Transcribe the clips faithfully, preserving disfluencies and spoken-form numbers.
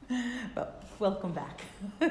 Well, welcome back.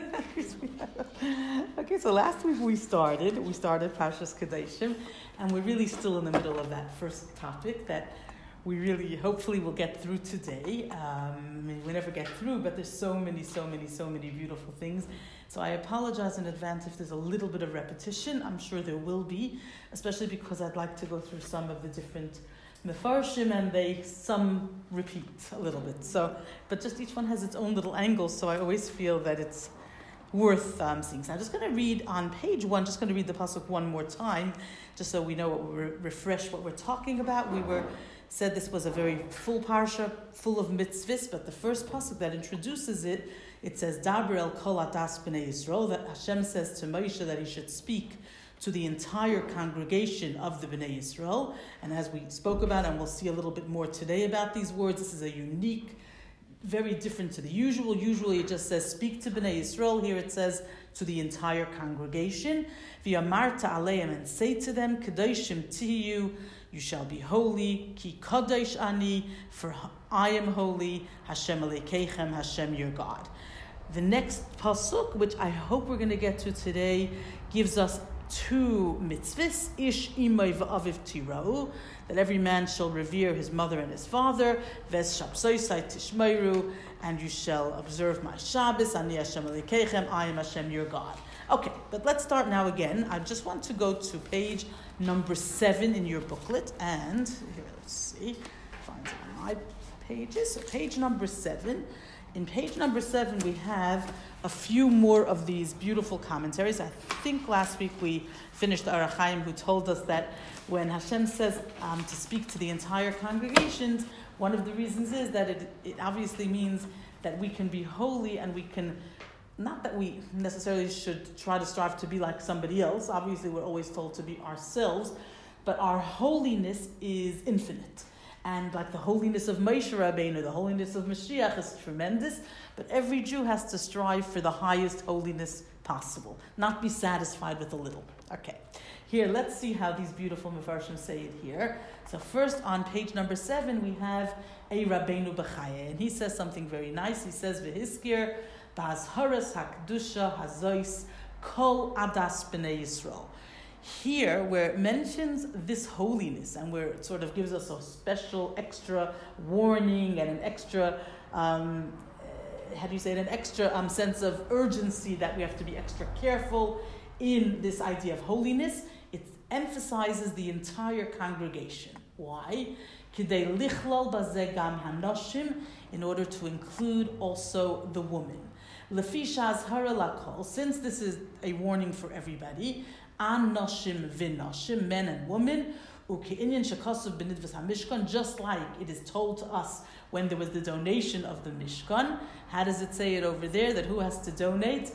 Okay, so last week we started, we started Parshas Kedeshim, and we're really still in the middle of that first topic that we really, hopefully, will get through today. Um, I mean, we never get through, but there's so many, so many, so many beautiful things. So I apologize in advance if there's a little bit of repetition. I'm sure there will be, especially because I'd like to go through some of the different Mefarshim, and they some repeat a little bit. So, but just each one has its own little angle. So I always feel that it's worth um, seeing. So I'm just going to read on page one. Just going to read the pasuk one more time, just so we know what we're refresh what we're talking about. We were said this was a very full parsha, full of mitzvahs. But the first pasuk that introduces it, it says Daber el kol adas b'nei Yisrael, that Hashem says to Moshe that he should speak to the entire congregation of the Bnei Yisrael. And as we spoke about, and we'll see a little bit more today about these words, this is a unique, very different to the usual. Usually it just says, speak to Bnei Yisrael. Here it says, to the entire congregation. V'yamarta aleim, and say to them, Kedoshim tihiyu, you shall be holy, ki kadosh ani, for I am holy, Hashem Elokeichem, Hashem your God. The next pasuk, which I hope we're going to get to today, gives us two mitzvahs, ish imay v'aviv tirau, that every man shall revere his mother and his father, ves shabsoisai tishmeiru, and you shall observe my Shabbos, ani Hashem Elokeichem, I am Hashem your God. Okay, but let's start now again. I just want to go to page number seven in your booklet, and here, let's see, find it on my pages. So page number seven. In page number seven, we have a few more of these beautiful commentaries. I think last week we finished the Orach Chaim, who told us that when Hashem says um, to speak to the entire congregation, one of the reasons is that it, it obviously means that we can be holy, and we can, not that we necessarily should try to strive to be like somebody else. Obviously, we're always told to be ourselves, but our holiness is infinite. And like the holiness of Moshe Rabbeinu, the holiness of Mashiach is tremendous, but every Jew has to strive for the highest holiness possible, not be satisfied with a little. Okay, here, let's see how these beautiful Mefarshim say it here. So first, on page number seven, we have a Rabbeinu B'chaya, and he says something very nice. He says, V'hiskir b'azharas hakdusha hazois kol adas b'nei Yisrael. Here, where it mentions this holiness, and where it sort of gives us a special extra warning and an extra, um, how do you say it, an extra um, sense of urgency that we have to be extra careful in this idea of holiness, it emphasizes the entire congregation. Why? Kidei lichlal bazeh gam hanoshim, in order to include also the woman. Lefisha azhara lakol, since this is a warning for everybody, an noshim v'noshim, men and women, uke'inyan shekasav b'nidvas hamishkan, just like it is told to us when there was the donation of the Mishkan. How does it say it over there, that who has to donate?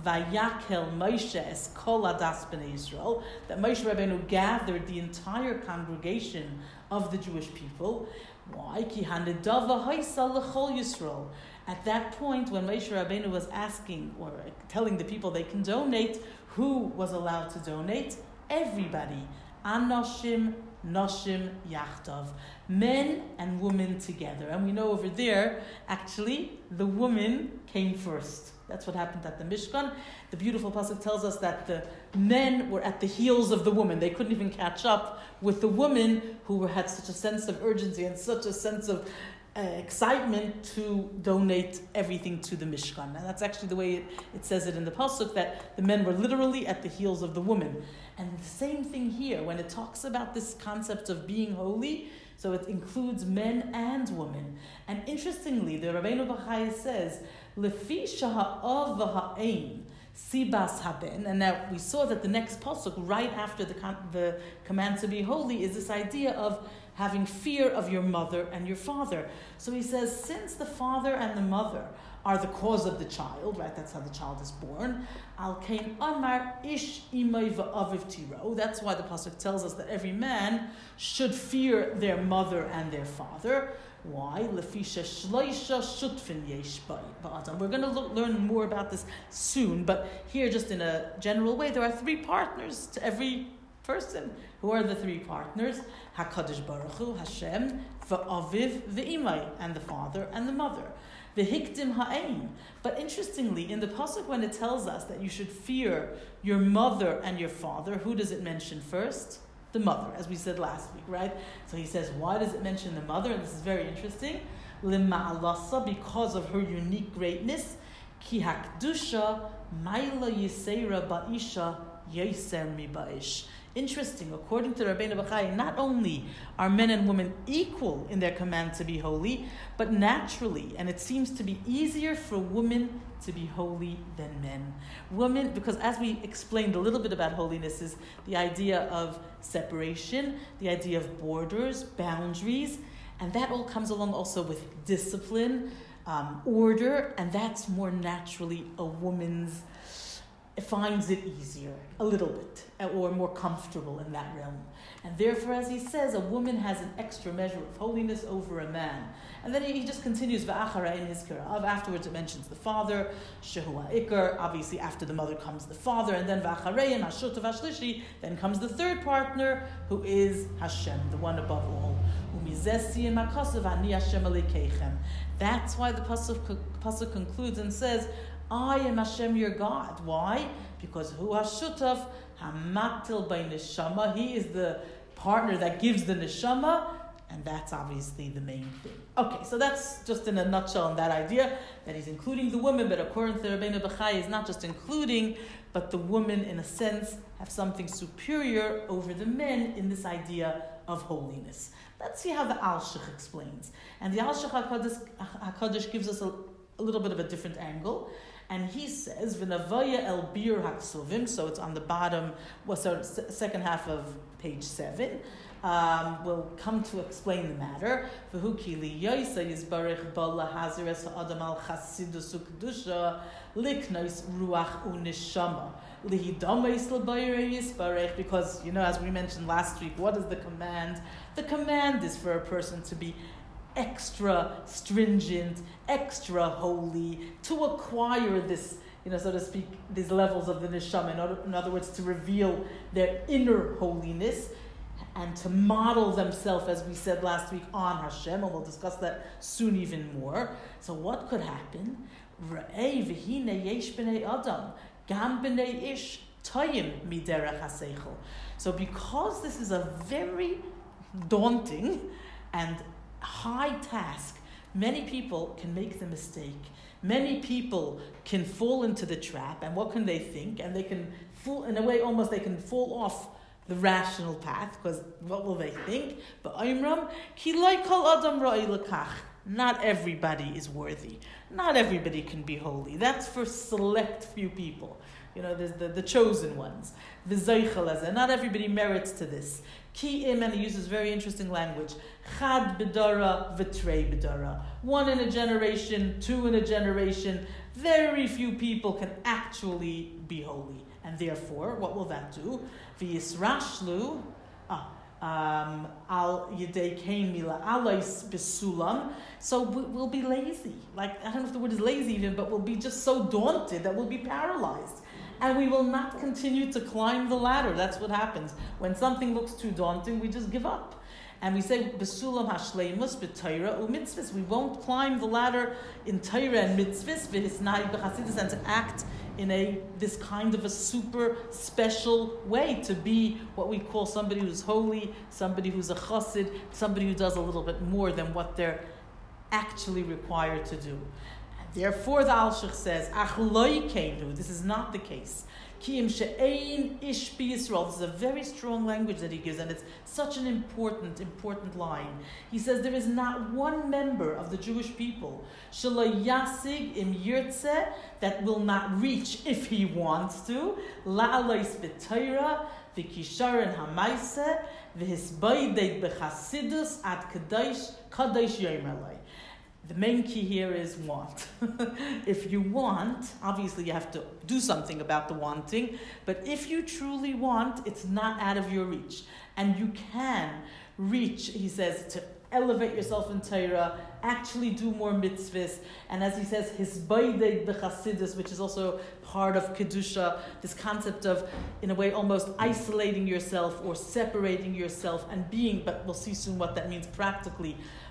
Vayakel Moshe es kol adas b'nei Yisrael, that Moshe Rabbeinu gathered the entire congregation of the Jewish people. Why? Ki hanedava haisa l'chol Yisrael. At that point, when Moshe Rabbeinu was asking or telling the people they can donate, who was allowed to donate? Everybody. Anoshim, noshim, yachtav. Men and women together. And we know over there, actually, the woman came first. That's what happened at the Mishkan. The beautiful pasuk tells us that the men were at the heels of the woman. They couldn't even catch up with the women who were, had such a sense of urgency and such a sense of Uh, excitement to donate everything to the Mishkan. Now that's actually the way it, it says it in the pasuk, that the men were literally at the heels of the woman. And the same thing here, when it talks about this concept of being holy, so it includes men and women. And interestingly, the Rabbeinu B'chaya says, Lefi shaha'av v'ha'ein sibas haben, and now we saw that the next pasuk, right after the, the command to be holy, is this idea of having fear of your mother and your father. So he says, since the father and the mother are the cause of the child, right? That's how the child is born. Al kain amar ish imay va'aviv tiro. That's why the pasuk tells us that every man should fear their mother and their father. Why? Lefisha shloisha shutfin yesh ba'adam. We're going to look, learn more about this soon, but here, just in a general way, there are three partners to every person. Who are the three partners? HaKadosh Baruch Hu, Hashem, va'aviv, ve'imay, and the father and the mother. V'hikdim ha'ein. But interestingly, in the pasuk when it tells us that you should fear your mother and your father, who does it mention first? The mother, as we said last week, right? So he says, why does it mention the mother? And this is very interesting. Lima'alasa, because of her unique greatness. Ki hakdusha maila yiseira ba'isha yeser mi ba'ish. Interesting, according to Rabbeinu Bachai, not only are men and women equal in their command to be holy, but naturally, and it seems to be easier for women to be holy than men. Women, because as we explained a little bit about holiness, is the idea of separation, the idea of borders, boundaries, and that all comes along also with discipline, um, order, and that's more naturally a woman's. It finds it easier, a little bit, or more comfortable in that realm. And therefore, as he says, a woman has an extra measure of holiness over a man. And then he just continues, V'achara in his kirav. Afterwards it mentions the father, Shehu ha'ikar. Obviously after the mother comes the father, and then V'acharein, Hashutav Hashlishi, then comes the third partner, who is Hashem, the one above all. Umizesi and makasav ani Hashem alikeichem. That's why the pasuk, pasuk concludes and says, I am Hashem your God. Why? Because Hu Hashutaf Hamatil by Neshama. He is the partner that gives the Neshama, and that's obviously the main thing. Okay, so that's just in a nutshell on that idea, that he's including the women, but according to Rabbeinu Bachai, he's not just including, but the women, in a sense, have something superior over the men in this idea of holiness. Let's see how the Alshich explains. And the Alshich HaKadosh gives us a, a little bit of a different angle. And he says, "V'navaya el bir haksuvim." So it's on the bottom, well, so second half of page seven. Um, we'll come to explain the matter. V'hu ki liyaisa yizbarich bala haziras ha'adam al chasidus u'kedusha liknois ruach u'neshama lihidameis l'bayre yizbarich. Because, you know, as we mentioned last week, what is the command? The command is for a person to be extra stringent, extra holy, to acquire this, you know, so to speak, these levels of the neshama. In other, in other words, to reveal their inner holiness and to model themselves, as we said last week, on Hashem, and we'll discuss that soon even more. So what could happen? Ra'ei v'hine yesh b'nei adam, gam b'nei ish, tayim miderech haseichel. So because this is a very daunting and high task, many people can make the mistake. Many people can fall into the trap, and what can they think? And they can fall, in a way, almost they can fall off the rational path, because what will they think? But Imram, ki lo kol adam ra'i lekach. Not everybody is worthy. Not everybody can be holy. That's for select few people. You know, there's the, the chosen ones. V'zaychel, not everybody merits to this. Ki im, and he uses very interesting language. Chad b'dara, v'trei b'dara. One in a generation, two in a generation. Very few people can actually be holy. And therefore, what will that do? V'yisrashlu, ah, um, al yedei kein mila alais b'sulam. So we'll be lazy. Like, I don't know if the word is lazy even, but we'll be just so daunted that we'll be paralyzed. And we will not continue to climb the ladder. That's what happens. When something looks too daunting, we just give up. And we say, Besulam hashleimus b'Torah u'mitzvahs. We won't climb the ladder in Torah and mitzvahs, v'hisnai b'chasidus, and to act in a this kind of a super special way, to be what we call somebody who's holy, somebody who's a chassid, somebody who does a little bit more than what they're actually required to do. Therefore, the Alshich says, Ach loy keinu, this is not the case. Ki im she'ein ish bi Yisrael. This is a very strong language that he gives, and it's such an important, important line. He says, there is not one member of the Jewish people, shelo yasig im yirtzeh, that will not reach, if he wants to, la'alais b'Torah, v'kisharon ha'maiseh, v'hisbaydeg b'chasidus at kadosh, kadosh yomer lei. The main key here is want. If you want, obviously you have to do something about the wanting, but if you truly want, it's not out of your reach. And you can reach, he says, to elevate yourself in Torah, actually do more mitzvahs, and as he says, hisbaydeg b'chasidus, which is also part of Kedusha, this concept of, in a way, almost isolating yourself or separating yourself and being, but we'll see soon what that means practically,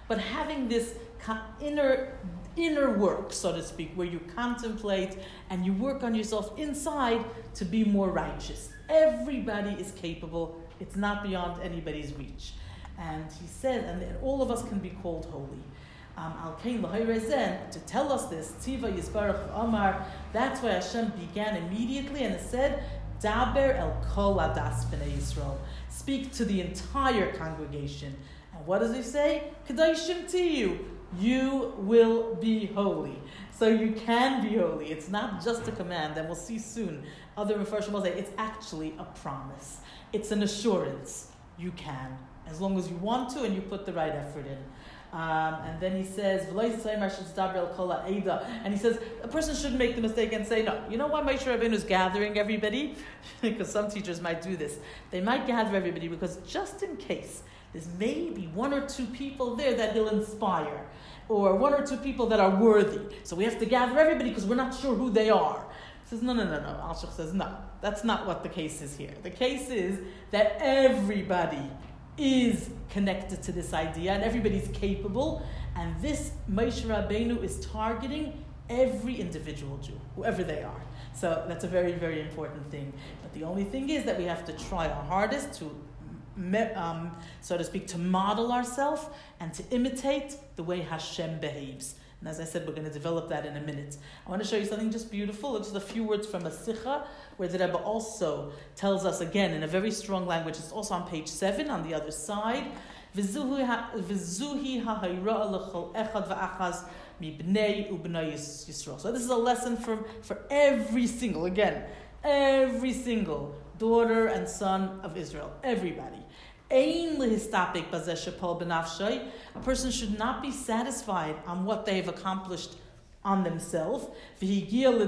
but having this inner inner work, so to speak, where you contemplate and you work on yourself inside to be more righteous. Everybody is capable. It's not beyond anybody's reach. And he said, and all of us can be called holy. Um, to tell us this, Tziva Yisbarach Amar, that's why Hashem began immediately, and it said, Daber el kol adas b'nei Yisrael. Speak to the entire congregation. And what does he say? Kedoshim tiyu. You will be holy. So you can be holy. It's not just a command, and we'll see soon. Other Mefarshim will say it's actually a promise. It's an assurance. You can, as long as you want to and you put the right effort in. Um, and then he says, and he says, a person shouldn't make the mistake and say, no, you know why Moshe Rabbeinu is gathering everybody? Because some teachers might do this. They might gather everybody because just in case there's maybe one or two people there that he'll inspire, or one or two people that are worthy. So we have to gather everybody because we're not sure who they are. He says, no, no, no, no. Al-Shach says, no, that's not what the case is here. The case is that everybody is connected to this idea and everybody's capable, and this Moshe Rabbeinu is targeting every individual Jew, whoever they are. So that's a very, very important thing. But the only thing is that we have to try our hardest to Um, so to speak, to model ourselves and to imitate the way Hashem behaves. And as I said, we're going to develop that in a minute. I want to show you something just beautiful. It's just a few words from a Sikha, where the Rebbe also tells us again in a very strong language. It's also on page seven on the other side. V'zuhi ha'hayra l'chol echad v'achaz mibnei u'bnei Yisrael. So this is a lesson for, for every single, again, every single daughter and son of Israel. Everybody. A person should not be satisfied on what they have accomplished on themselves. And he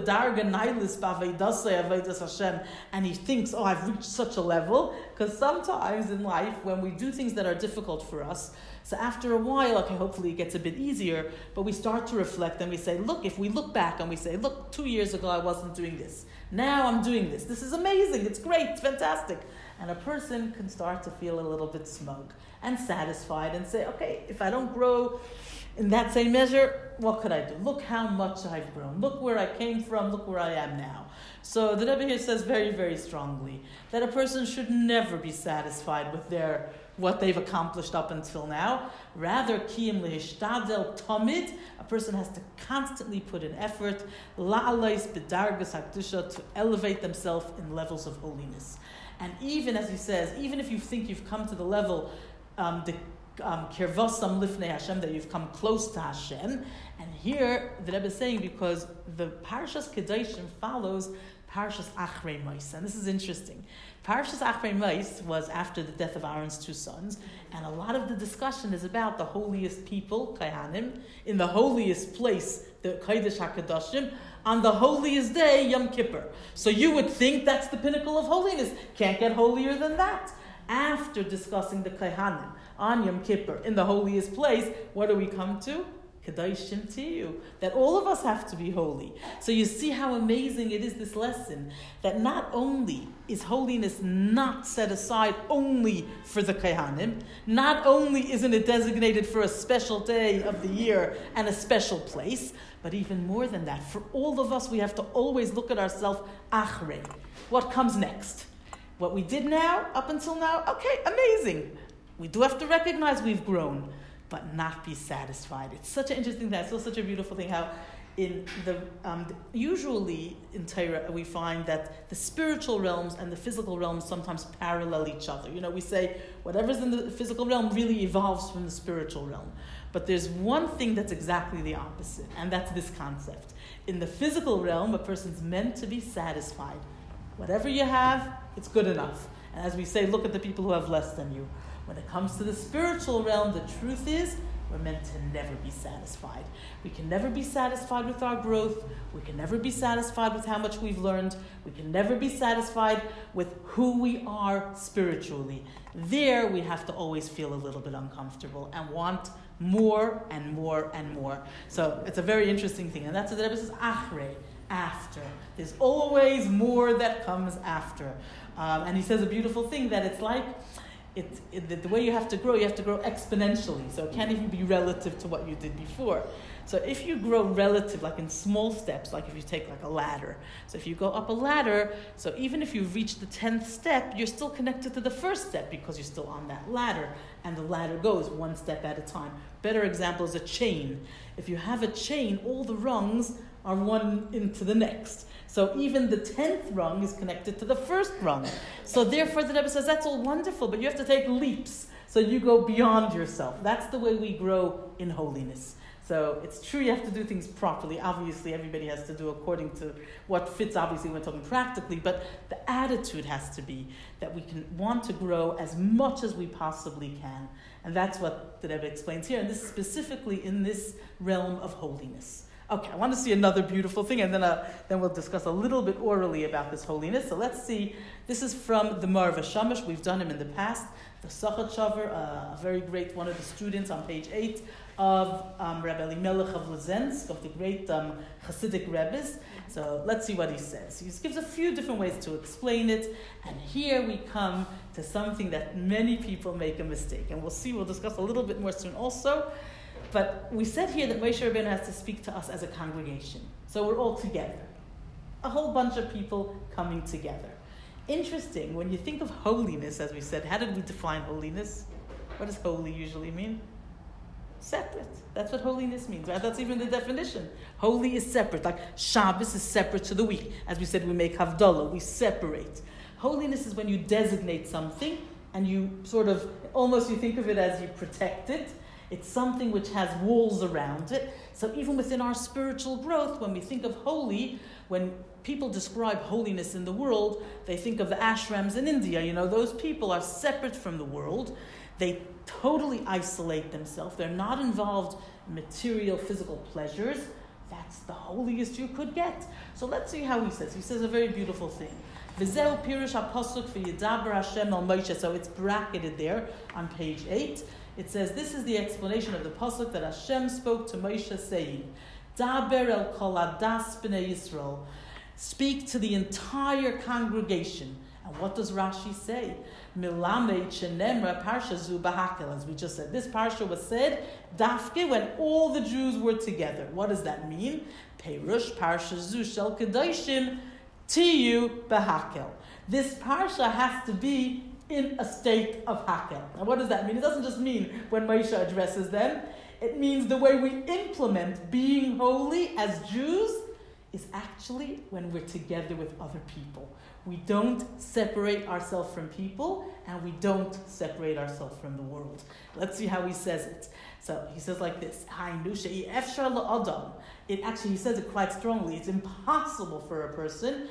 thinks, oh, I've reached such a level. Because sometimes in life, when we do things that are difficult for us, so after a while, okay, hopefully it gets a bit easier, but we start to reflect and we say, look, if we look back and we say, look, two years ago I wasn't doing this. Now I'm doing this. This is amazing. It's great. It's fantastic. And a person can start to feel a little bit smug and satisfied and say, okay, if I don't grow in that same measure, what could I do? Look how much I've grown. Look where I came from. Look where I am now. So the Rebbe here says very, very strongly that a person should never be satisfied with their what they've accomplished up until now. Rather, kiyim lehishtadel tamid, a person has to constantly put in effort, la'alais b'dargas hakdusha, to elevate themselves in levels of holiness. And even, as he says, even if you think you've come to the level, um, the kirvasam lifnei Hashem, that you've come close to Hashem, and here the Rebbe is saying, because the Parshas Kedoshim follows Parshas Achrei Mos, and this is interesting. Parshas Achrei Mos was after the death of Aaron's two sons, and a lot of the discussion is about the holiest people, Kohanim, in the holiest place, the Kodesh HaKadoshim, on the holiest day, Yom Kippur. So you would think that's the pinnacle of holiness. Can't get holier than that. After discussing the Kohanim on Yom Kippur, in the holiest place, what do we come to? Kedoshim tiyu, that all of us have to be holy. So you see how amazing it is, this lesson, that not only is holiness not set aside only for the Kohanim, not only isn't it designated for a special day of the year and a special place, but even more than that, for all of us, we have to always look at ourselves, achrei, what comes next? What we did now, up until now, okay, amazing. We do have to recognize we've grown, but not be satisfied. It's such an interesting thing. It's still such a beautiful thing how in the um, usually in Torah we find that the spiritual realms and the physical realms sometimes parallel each other. You know, we say whatever's in the physical realm really evolves from the spiritual realm. But there's one thing that's exactly the opposite, and that's this concept. In the physical realm, a person's meant to be satisfied. Whatever you have, it's good enough. And as we say, look at the people who have less than you. When it comes to the spiritual realm, the truth is we're meant to never be satisfied. We can never be satisfied with our growth. We can never be satisfied with how much we've learned. We can never be satisfied with who we are spiritually. There, we have to always feel a little bit uncomfortable and want more and more and more. So it's a very interesting thing. And that's what the Rebbe says, achrei, after. There's always more that comes after. Um, and he says a beautiful thing, that it's like, it, it the, the way you have to grow, you have to grow exponentially. So it can't even be relative to what you did before. So if you grow relative, like in small steps, like if you take like a ladder. So if you go up a ladder, so even if you reach the tenth step, you're still connected to the first step because you're still on that ladder. And the ladder goes one step at a time. Better example is a chain. If you have a chain, all the rungs are one into the next. So even the tenth rung is connected to the first rung. So therefore the Rebbe says that's all wonderful, but you have to take leaps. So you go beyond yourself. That's the way we grow in holiness. So it's true you have to do things properly. Obviously, everybody has to do according to what fits, obviously, when we're talking practically. But the attitude has to be that we can want to grow as much as we possibly can. And that's what the Rebbe explains here. And this is specifically in this realm of holiness. Okay, I want to see another beautiful thing, and then uh, then we'll discuss a little bit orally about this holiness. So let's see. This is from the Marva Shamash. We've done him in the past. The Sachat Shaver, uh, a very great one of the students on page eight of um, Rabbi Elimelech of Lezensk, of the great um, Hasidic Rebbes. So let's see what he says. He gives a few different ways to explain it, and here we come to something that many people make a mistake, and we'll see. We'll discuss a little bit more soon also. But we said here that Moshe Rabbeinu has to speak to us as a congregation. So we're all together. A whole bunch of people coming together. Interesting, when you think of holiness, as we said, how did we define holiness? What does holy usually mean? Separate. That's what holiness means, right? That's even the definition. Holy is separate. Like Shabbos is separate to the week. As we said, we make Havdalah, we separate. Holiness is when you designate something and you sort of, almost you think of it as you protect it. It's something which has walls around it. So even within our spiritual growth, when we think of holy, when people describe holiness in the world, they think of the ashrams in India. You know, those people are separate from the world. They totally isolate themselves. They're not involved in material, physical pleasures. That's the holiest you could get. So let's see how he says. He says a very beautiful thing. V'zeu pirush hapasuk v'yidaber Hashem el Moshe. So it's bracketed there on page eight. It says, this is the explanation of the pasuk that Hashem spoke to Moshe, saying, Daber el kol adas b'nei Yisrael. Speak to the entire congregation. And what does Rashi say? Milamed shenemra parsha zu b'hakel. As we just said, this parsha was said dafke when all the Jews were together. What does that mean? Perush parsha zu shel kedoshim tiyu b'hakel. This parsha has to be in a state of hakel. Now what does that mean? It doesn't just mean when Moshe addresses them. It means the way we implement being holy as Jews is actually when we're together with other people. We don't separate ourselves from people, and we don't separate ourselves from the world. Let's see how he says it. So he says like this, it actually, he says it quite strongly. It's impossible for a person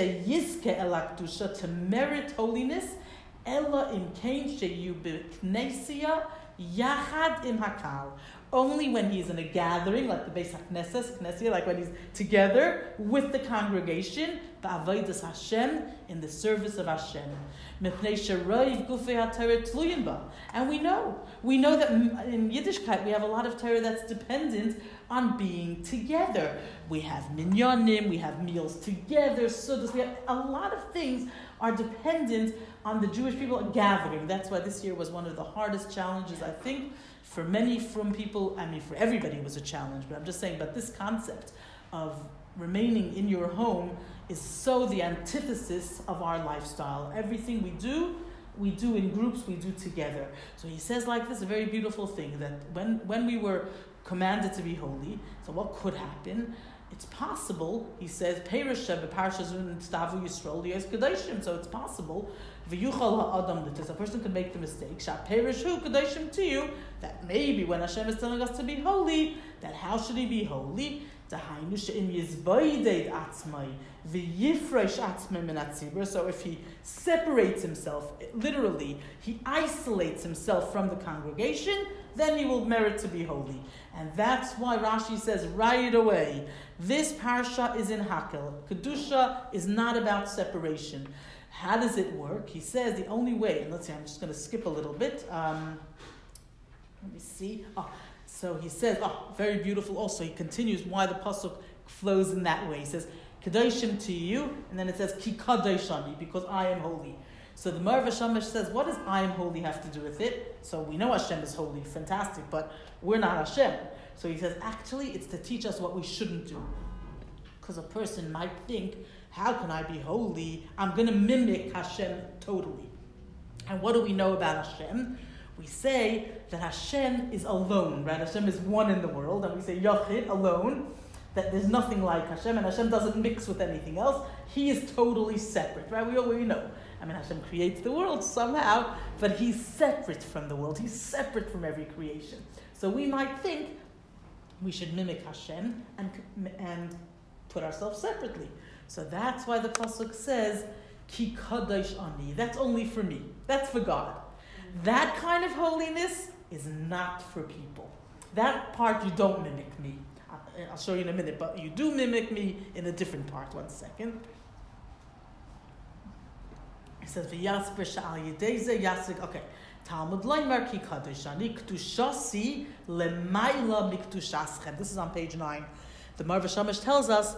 to merit holiness Ella im kain sheyu b'knesia yachad im hakal. Only when he's in a gathering, like the Beis HaKnesses, Knessia, like when he's together with the congregation, ba'avodas Hashem, in the service of Hashem. Mipnei sheroiv gufei haTorah tluyin ba. And we know, we know that in Yiddishkeit we have a lot of Torah that's dependent on being together. We have minyanim, we have meals together, sudas, we have a lot of things are dependent on the Jewish people gathering. That's why this year was one of the hardest challenges, I think, for many from people. I mean, for everybody it was a challenge, but I'm just saying, but this concept of remaining in your home is so the antithesis of our lifestyle. Everything we do, we do in groups, we do together. So he says like this, a very beautiful thing, that when, when we were commanded to be holy, so what could happen? It's possible, he says, so it's possible, that a person could make the mistake, that maybe when Hashem is telling us to be holy, that how should he be holy? So if he separates himself, literally, he isolates himself from the congregation, then he will merit to be holy. And that's why Rashi says right away, this parsha is in Hakel. Kedusha is not about separation. How does it work? He says the only way, and let's see, I'm just going to skip a little bit. Um, let me see. Oh, so he says, oh, very beautiful also. He continues why the pasuk flows in that way. He says, Kedoshim to you, and then it says, Ki kadoshani, because I am holy. So the Marv Shamash says, what does I am holy have to do with it? So we know Hashem is holy, fantastic, but we're not Hashem. So he says, actually, it's to teach us what we shouldn't do. Because a person might think, how can I be holy? I'm going to mimic Hashem totally. And what do we know about Hashem? We say that Hashem is alone, right? Hashem is one in the world, and we say Yachid, alone, that there's nothing like Hashem, and Hashem doesn't mix with anything else. He is totally separate, right? We already know. I mean, Hashem creates the world somehow, but he's separate from the world. He's separate from every creation. So we might think we should mimic Hashem and and put ourselves separately. So that's why the pasuk says, Ki kadosh ani. That's only for me. That's for God. That kind of holiness is not for people. That part you don't mimic me. I'll show you in a minute, but you do mimic me in a different part. One second. It says, V'yasper sha'al yedeze yasig. Okay. Talmud Leimer ki kadosh ani k'tushasi lemayla miktushaschem. This is on page nine. The Marv Shamash tells us,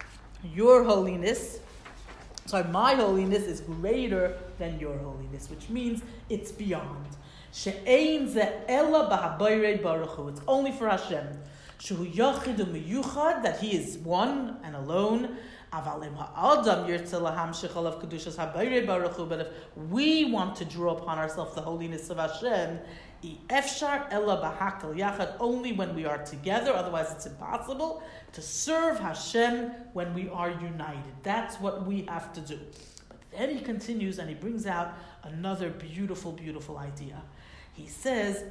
your holiness, sorry, my holiness is greater than your holiness, which means it's beyond. She'ein ze ela b'habayrei baruch hu. It's only for Hashem. Shehu yachid u'miyuchad, that He is one and alone. Aval im ha'adam yirtze lahamshich alav kedushas habayrei baruch hu. But if we want to draw upon ourselves the holiness of Hashem, efshar ela b'hakal yachad, only when we are together. Otherwise, it's impossible to serve Hashem when we are united. That's what we have to do. But then he continues and he brings out another beautiful, beautiful idea. He says,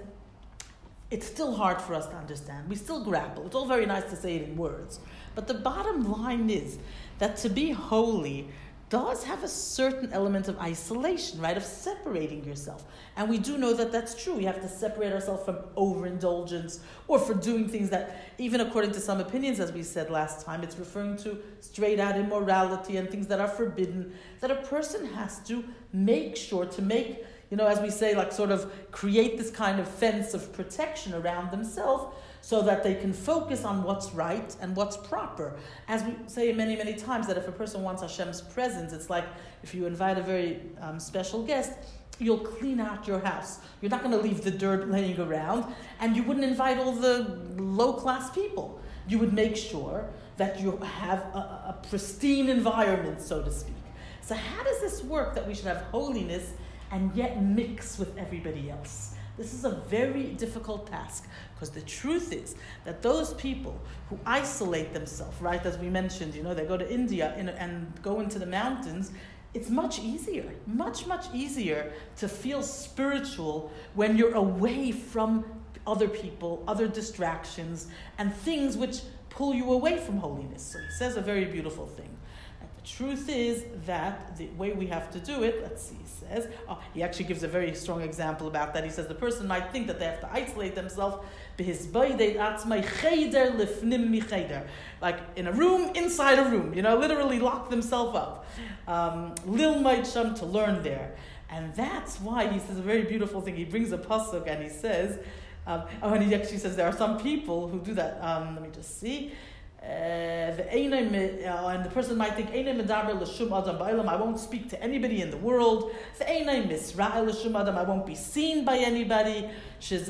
it's still hard for us to understand. We still grapple. It's all very nice to say it in words. But the bottom line is that to be holy does have a certain element of isolation, right? Of separating yourself. And we do know that that's true. We have to separate ourselves from overindulgence or for doing things that, even according to some opinions, as we said last time, it's referring to straight out immorality and things that are forbidden, that a person has to make sure to make, you know, as we say, like sort of create this kind of fence of protection around themselves so that they can focus on what's right and what's proper. As we say many, many times, that if a person wants Hashem's presence, it's like if you invite a very um, special guest, you'll clean out your house. You're not going to leave the dirt laying around, and you wouldn't invite all the low-class people. You would make sure that you have a, a pristine environment, so to speak. So how does this work, that we should have holiness and yet mix with everybody else? This is a very difficult task, because the truth is that those people who isolate themselves, right, as we mentioned, you know, they go to India in, and go into the mountains, it's much easier, much, much easier to feel spiritual when you're away from other people, other distractions, and things which pull you away from holiness. So he says a very beautiful thing. The truth is that the way we have to do it, let's see, he says, oh, he actually gives a very strong example about that. He says the person might think that they have to isolate themselves, like in a room, inside a room, you know, literally lock themselves up. Um, Lil Maidsham, to learn there. And that's why he says a very beautiful thing. He brings a pasuk and he says, um, oh, and he actually says there are some people who do that. Um, let me just see. Uh, the uh, and the person might think, I won't speak to anybody in the world. I won't be seen by anybody. This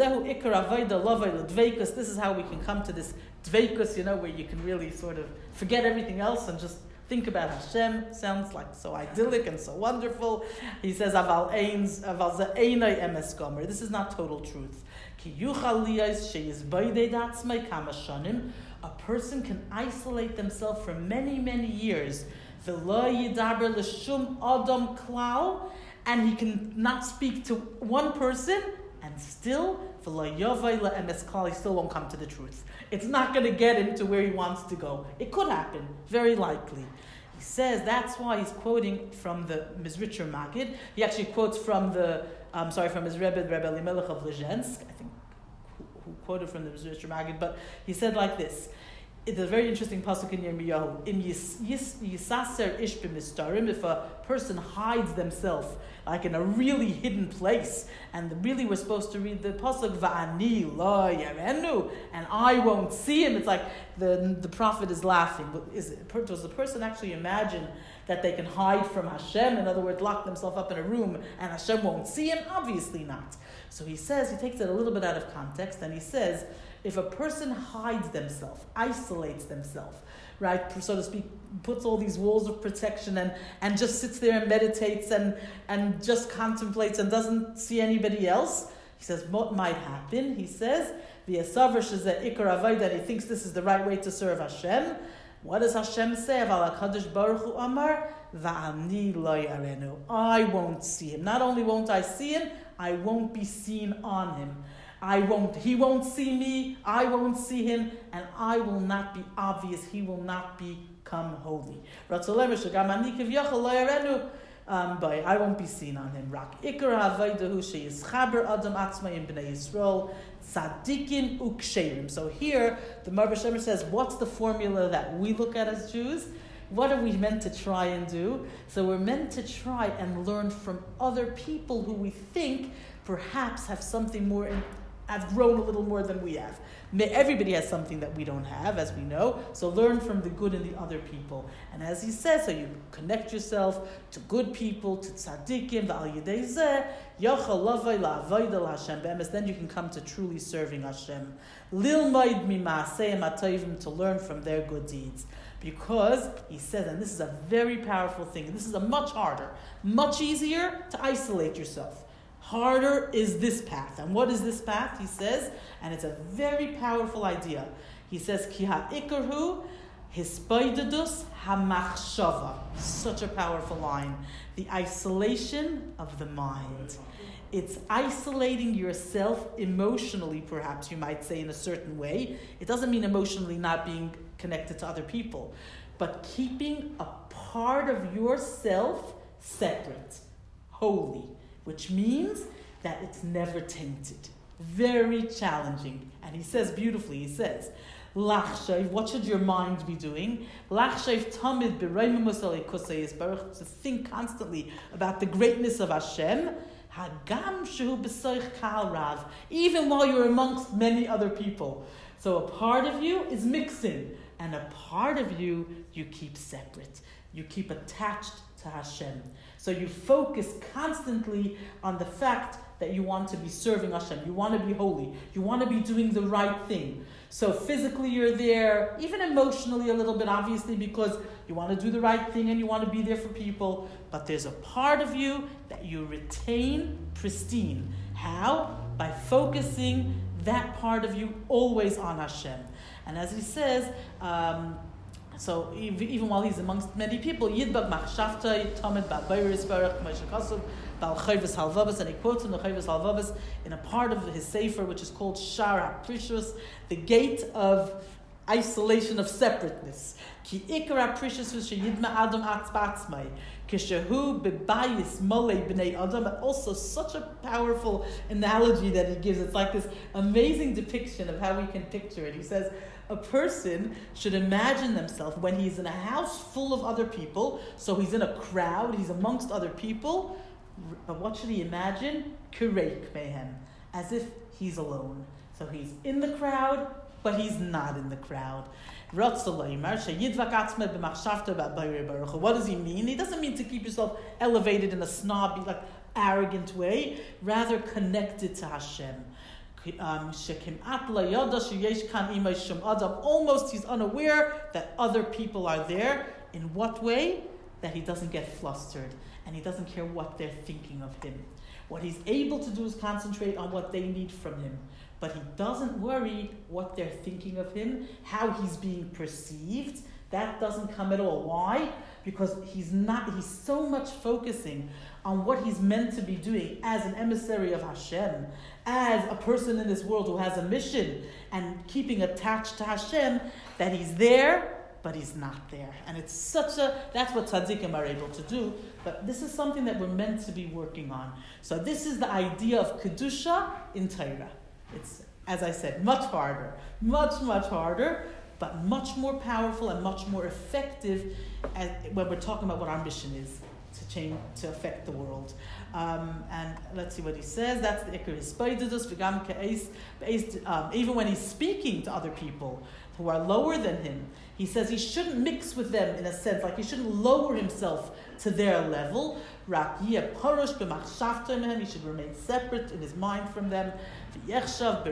is how we can come to this dveikus, you know, where you can really sort of forget everything else and just think about Hashem. Sounds like so idyllic and so wonderful. He says, this is not total truth. A person can isolate themselves for many, many years, and he can not speak to one person, and still, he still won't come to the truth. It's not going to get him to where he wants to go. It could happen, very likely. He says that's why he's quoting from the Mizritcher Magid. He actually quotes from the, um, sorry, from his Rebbe, Rebbe Elimelech of Lezhensk, I think, who quoted from the Mizritcher Magid, but he said like this. it's a very interesting pasuk in Yirmiyahu. In yis, yis, yisaser ish b'mistarim, if a person hides themselves like in a really hidden place, and really we're supposed to read the pasuk va'ani lo yarenu, and I won't see him. It's like the the prophet is laughing. But is it, does the person actually imagine that they can hide from Hashem? In other words, lock themselves up in a room and Hashem won't see him? Obviously not. So he says, he takes it a little bit out of context, and he says, if a person hides themselves, isolates themselves, right, so to speak, puts all these walls of protection and, and just sits there and meditates and, and just contemplates and doesn't see anybody else, he says, what might happen? He says, the Asavar is that Ikar Avay, that he thinks this is the right way to serve Hashem. What does Hashem say? Aval HaKadosh Baruch Hu Amar, Va'ani lo yarenu. I won't see him. Not only won't I see him, I won't be seen on him. I won't, he won't see me, I won't see him, and I will not be obvious, he will not become holy. Um, but I won't be seen on him. Rak ikar havaydahu sheyischaber adam atzmayim b'nei Yisrael tzadikim uksherim. So here, the Marv Shemer says, what's the formula that we look at as Jews? What are we meant to try and do? So we're meant to try and learn from other people who we think perhaps have something more, in, have grown a little more than we have. Everybody has something that we don't have, as we know. So learn from the good in the other people. And as he says, so you connect yourself to good people, to tzaddikim, v'al yedei zeh, yachal lavai la'avodah l'Hashem be'emes. Then you can come to truly serving Hashem. Lilmaid mima'aseim atayvim, to learn from their good deeds. Because he says, and this is a very powerful thing, and this is a much harder, much easier to isolate yourself. Harder is this path. And what is this path? He says, and it's a very powerful idea. He says, Ki ha'ikirhu hispaidadus hamachshava. Such a powerful line. The isolation of the mind. It's isolating yourself emotionally, perhaps you might say, in a certain way. It doesn't mean emotionally not being connected to other people, but keeping a part of yourself separate, holy, which means that it's never tainted. Very challenging. And he says beautifully, he says, Lachshav, what should your mind be doing? Lachshav tamid b'rayim baruch, to think constantly about the greatness of Hashem, hagam shehu b'soich kal rav, even while you're amongst many other people. So a part of you is mixing, and a part of you, you keep separate. You keep attached to Hashem. So you focus constantly on the fact that you want to be serving Hashem. You want to be holy. You want to be doing the right thing. So physically you're there, even emotionally a little bit, obviously, because you want to do the right thing and you want to be there for people. But there's a part of you that you retain pristine. How? By focusing that part of you always on Hashem. And as he says, um, so even while he's amongst many people, Yidbag machshavta tamid ba'bayris baruch Moshe Kasav ba'al chayvus halvavas, and he quotes from the chayvus halvavas in a part of his sefer which is called Shar HaPrishus, the gate of isolation of separateness. Ki ikar HaPrishus sheyidma adam atzbatzmai kishehu bebayis molei b'nei adam. Also such a powerful analogy that he gives. It's like this amazing depiction of how we can picture it. He says, a person should imagine themselves when he's in a house full of other people, so he's in a crowd, he's amongst other people, but what should he imagine? Kireik mehem, as if he's alone. So he's in the crowd, but he's not in the crowd. What does he mean? He doesn't mean to keep yourself elevated in a snobby, like arrogant way, rather connected to Hashem. Um, almost he's unaware that other people are there. In what way? That he doesn't get flustered and he doesn't care what they're thinking of him. What he's able to do is concentrate on what they need from him, but he doesn't worry what they're thinking of him, how he's being perceived. That doesn't come at all. Why? Because he's not, he's so much focusing on what he's meant to be doing as an emissary of Hashem, as a person in this world who has a mission and keeping attached to Hashem, that he's there, but he's not there. And it's such a, that's what tzaddikim are able to do, but this is something that we're meant to be working on. So this is the idea of Kedusha in Torah. It's, as I said, much harder, much, much harder, but much more powerful and much more effective as, when we're talking about what our mission is, to change, to affect the world. Um, and let's see what he says. That's the Iker Hispaididus, V'gam Ke'es, um, even when he's speaking to other people who are lower than him, he says he shouldn't mix with them in a sense, like he shouldn't lower himself to their level. He should remain separate in his mind from them. And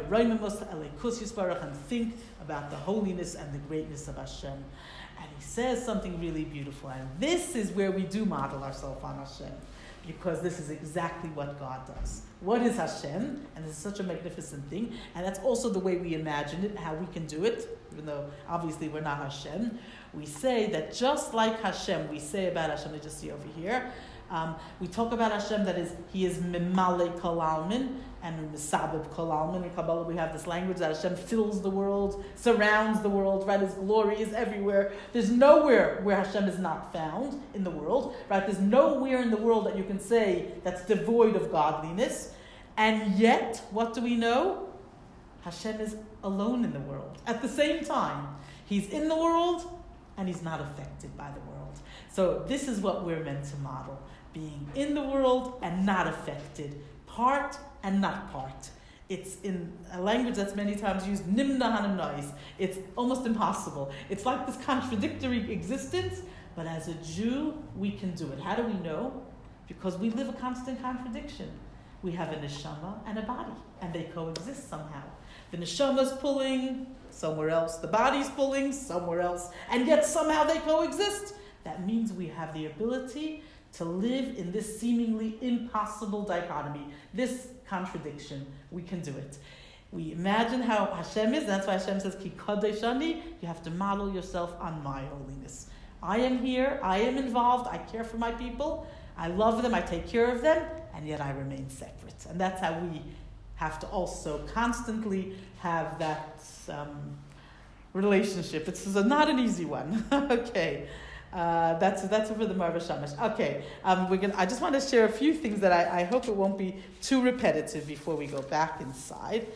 think about the holiness and the greatness of Hashem. And he says something really beautiful. And this is where we do model ourselves on Hashem, because this is exactly what God does. What is Hashem? And this is such a magnificent thing. And that's also the way we imagine it, how we can do it, even though obviously we're not Hashem. We say that just like Hashem, we say about Hashem, let me just see over here, um, we talk about Hashem that is, He is Mimale Kol Almin and Misabib Kol Almin. In Kabbalah we have this language that Hashem fills the world, surrounds the world, right? His glory is everywhere. There's nowhere where Hashem is not found in the world, right? There's nowhere in the world that you can say that's devoid of godliness. And yet, what do we know? Hashem is alone in the world. At the same time, He's in the world and He's not affected by the world. So this is what we're meant to model. Being in the world and not affected. Part and not part. It's in a language that's many times used, nimna hanimnais. It's almost impossible. It's like this contradictory existence, but as a Jew, we can do it. How do we know? Because we live a constant contradiction. We have a neshama and a body, and they coexist somehow. The neshama's pulling somewhere else, the body's pulling somewhere else, and yet somehow they coexist. That means we have the ability to live in this seemingly impossible dichotomy, this contradiction. We can do it. We imagine how Hashem is. That's why Hashem says, Ki kadeshani. You have to model yourself on my holiness. I am here. I am involved. I care for my people. I love them. I take care of them. And yet I remain separate. And that's how we have to also constantly have that um, relationship. It's not an easy one. Okay. Uh, that's that's for the Marva Shamash. Okay, um, we're gonna. I just want to share a few things that I, I hope it won't be too repetitive before we go back inside.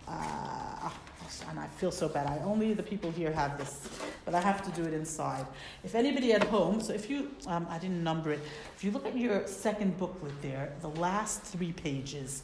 Uh, and I feel so bad. I only the people here have this, but I have to do it inside. If anybody at home, so if you, um, I didn't number it. If you look at your second booklet there, the last three pages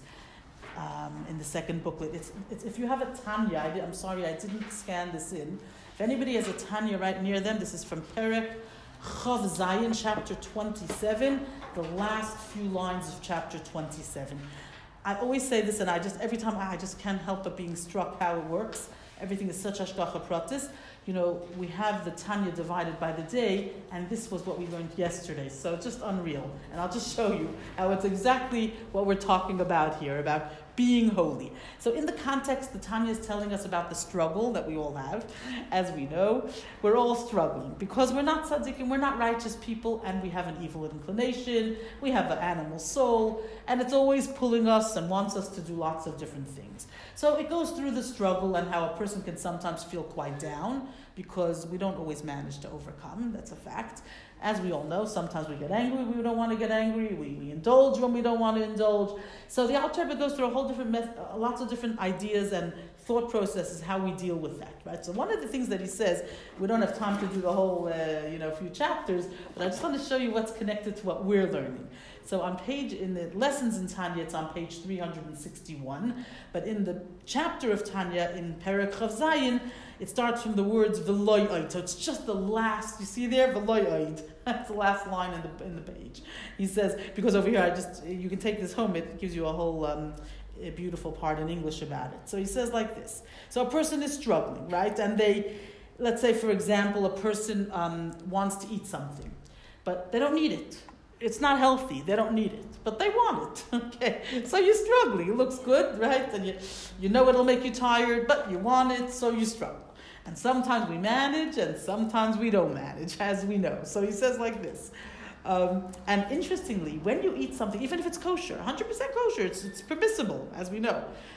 um, in the second booklet, it's, it's if you have a Tanya. I did, I'm sorry, I didn't scan this in. If anybody has a Tanya right near them, this is from Perek Chav Zayin, chapter twenty-seven, the last few lines of chapter twenty-seven. I always say this, and I just, every time I just can't help but being struck how it works. Everything is such hashgacha pratis. You know, we have the Tanya divided by the day, and this was what we learned yesterday. So it's just unreal. And I'll just show you how it's exactly what we're talking about here, about being holy. So in the context, the Tanya is telling us about the struggle that we all have. As we know, we're all struggling because we're not tzaddikim, we're not righteous people, and we have an evil inclination, we have an animal soul, and it's always pulling us and wants us to do lots of different things. So it goes through the struggle and how a person can sometimes feel quite down because we don't always manage to overcome. That's a fact. As we all know, sometimes we get angry when we don't want to get angry. We, we indulge when we don't want to indulge. So the Alter Rebbe goes through a whole different, met- uh, lots of different ideas and thought processes how we deal with that, right? So one of the things that he says, we don't have time to do the whole, uh, you know, few chapters, but I just want to show you what's connected to what we're learning. So on page, in the lessons in Tanya, it's on page three hundred sixty-one, but in the chapter of Tanya, in Perek Chav Zayin, it starts from the words V'loy oid. So it's just the last, you see there, V'loy oid. That's the last line in the in the page. He says, because over here, I just, you can take this home, it gives you a whole um, a beautiful part in English about it. So he says like this. So a person is struggling, right? And they, let's say for example, a person um, wants to eat something, but they don't need it. It's not healthy. They don't need it, but they want it. Okay, so you're struggling. It looks good, right? And you, you know it'll make you tired, but you want it, so you struggle. And sometimes we manage, and sometimes we don't manage, as we know. So he says like this. Um, and interestingly, when you eat something, even if it's kosher, one hundred percent kosher, it's, it's permissible, as we know.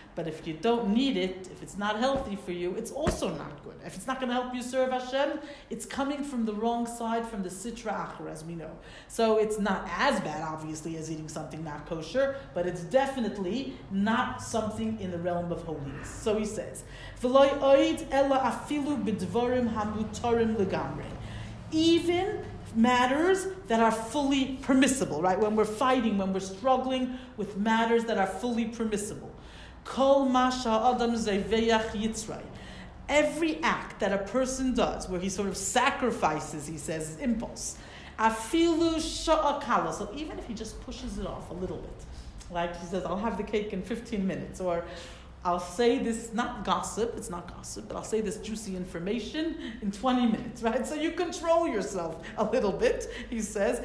But if you don't need it, if it's not healthy for you, it's also not good. If it's not going to help you serve Hashem, it's coming from the wrong side, from the Sitra Achra, as we know. So it's not as bad, obviously, as eating something not kosher, but it's definitely not something in the realm of holiness. So he says, "V'lo oid ela afilu b'dvarim hamutarim legamrei." Even matters that are fully permissible, right? When we're fighting, when we're struggling with matters that are fully permissible. Kol masha adam zeveyach yitzray. Every act that a person does, where he sort of sacrifices, he says, his impulse. Afilu sha'akala. So even if he just pushes it off a little bit, like he says, I'll have the cake in fifteen minutes, or I'll say this, not gossip, it's not gossip, but I'll say this juicy information in twenty minutes, right? So you control yourself a little bit, he says,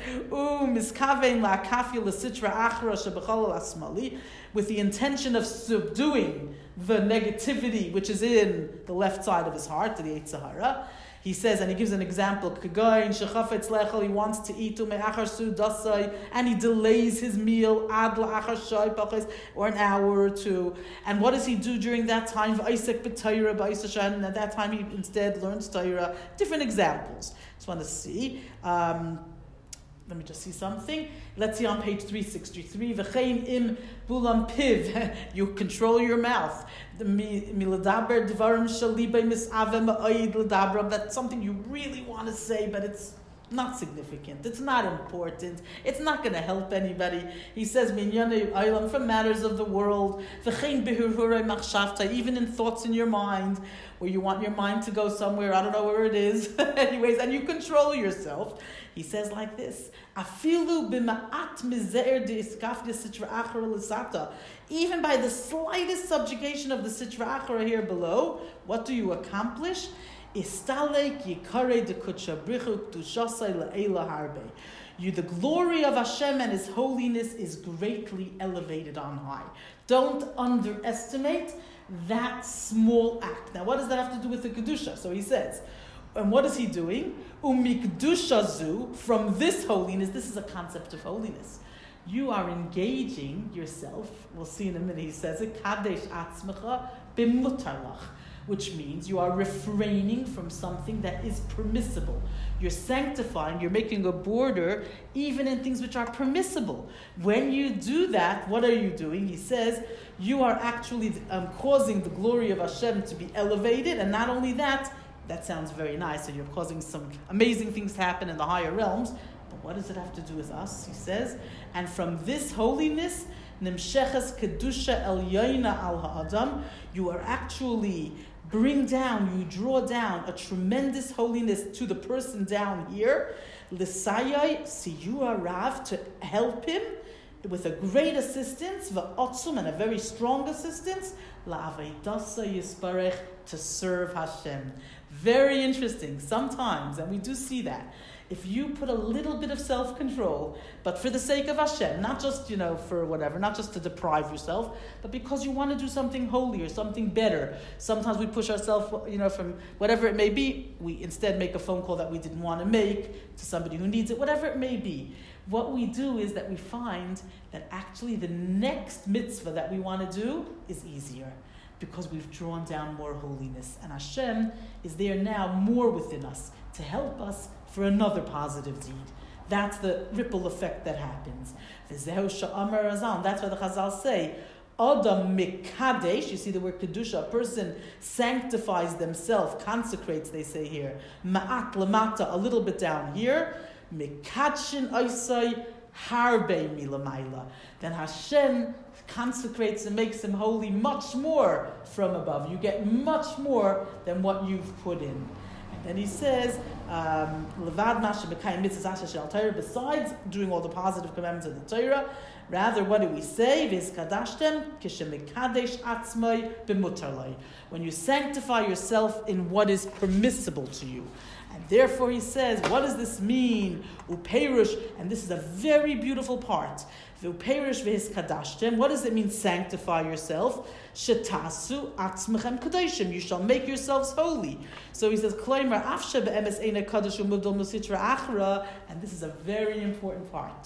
with the intention of subduing the negativity which is in the left side of his heart, the Yetzer Hara. He says, and he gives an example, he wants to eat, and he delays his meal or an hour or two. And what does he do during that time? And at that time he instead learns Torah. Different examples. Just want to see. Um, Let me just see something. Let's see on page three sixty-three. V'chein im bulam piv. You control your mouth. Miladaber dvarim shalibe misave ma'oid ladabra. That's something you really want to say, but it's not significant. It's not important. It's not going to help anybody. He says, Minyane aylam, from matters of the world. V'chein behurhure machshavta. Even in thoughts in your mind, where you want your mind to go somewhere, I don't know where it is. Anyways, and you control yourself. He says like this, Afilu b'ma'at mizer de'iskafya sitra achra l'sata. Even by the slightest subjugation of the sitra achra here below, what do you accomplish? Istalek yikare dekutcha brichu k'tushasai le'ela harbe. You, the glory of Hashem and His holiness is greatly elevated on high. Don't underestimate that small act. Now, what does that have to do with the kedusha? So he says, and what is he doing? Umikdushazu, from this holiness, this is a concept of holiness. You are engaging yourself, we'll see in a minute, he says it, kadesh atzmecha b'mutarlach, which means you are refraining from something that is permissible. You're sanctifying, you're making a border even in things which are permissible. When you do that, what are you doing? He says, you are actually um, causing the glory of Hashem to be elevated, and not only that, that sounds very nice, and you're causing some amazing things to happen in the higher realms, but what does it have to do with us? He says, and from this holiness, nimsheches kedusha elyoina al ha'adam, you are actually bring down, you draw down a tremendous holiness to the person down here, l'sayai siyua rav, to help him with a great assistance, va'otzum, and a very strong assistance, la'aveidasa yisparech, to serve Hashem. Very interesting. Sometimes, and we do see that, if you put a little bit of self-control, but for the sake of Hashem, not just, you know, for whatever, not just to deprive yourself, but because you want to do something holy or something better. Sometimes we push ourselves, you know, from whatever it may be, we instead make a phone call that we didn't want to make to somebody who needs it, whatever it may be. What we do is that we find that actually the next mitzvah that we want to do is easier, because we've drawn down more holiness. And Hashem is there now more within us to help us for another positive deed. That's the ripple effect that happens. That's why the Chazal say, Adam mikadesh, you see the word kedusha, a person sanctifies themselves, consecrates, they say here. Ma'at lamata, a little bit down here. Mikadshin oisai harbe milamaila. Then Hashem consecrates and makes him holy much more from above. You get much more than what you've put in. And he says, um, besides doing all the positive commandments of the Torah, rather, what do we say? When you sanctify yourself in what is permissible to you. And therefore he says, what does this mean? Upeirush, and this is a very beautiful part. Upeirush v'his kadashtem. What does it mean, sanctify yourself? Shetasu atzmechem kadashim. You shall make yourselves holy. So he says, Kloimer afshe be'emes eina kadashu muvdol musitra achra. And this is a very important part.